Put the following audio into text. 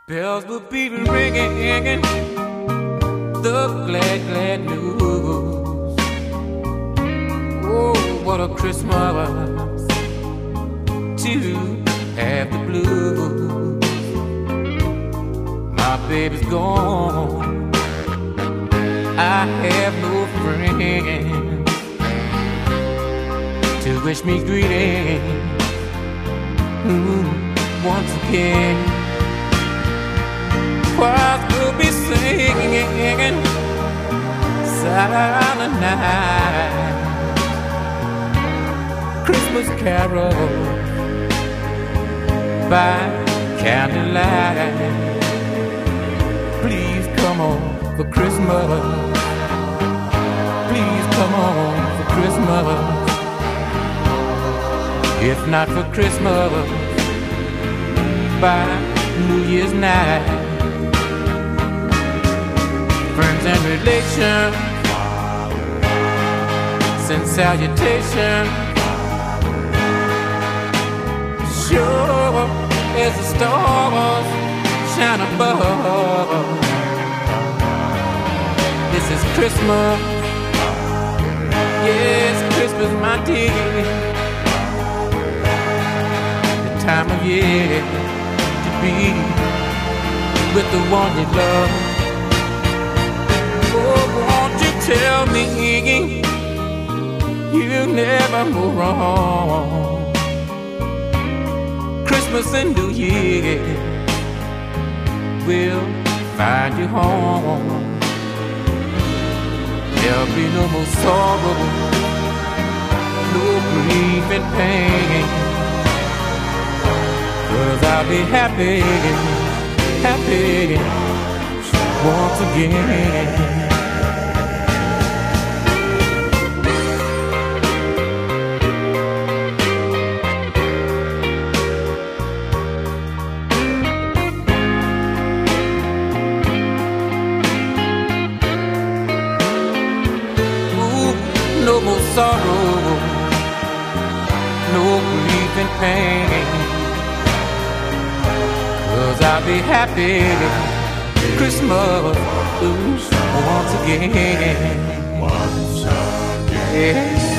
Bells will be ringing, the glad, glad news. Oh, what a Christmas to have the blues. My baby's gone, I have no friends to wish me greetings once again. Choirs will be singing silent night, Christmas carols by candlelight. Please come on for Christmas. Please come on for Christmas. If not for Christmas, by New Year's night. Friends and relations send salutations. Sure as the stars shine above. This is Christmas. Yes, Christmas, my dear. The time of year to be with the one you love. Oh, won't you tell me you never move wrong? Christmas and New Year will find you home. There'll be no more sorrow, no grief and pain, 'cause I'll be happy, happy once again. No more sorrow, no grief and pain, 'cause I'll be happy Christmas once again. Once again. Yeah.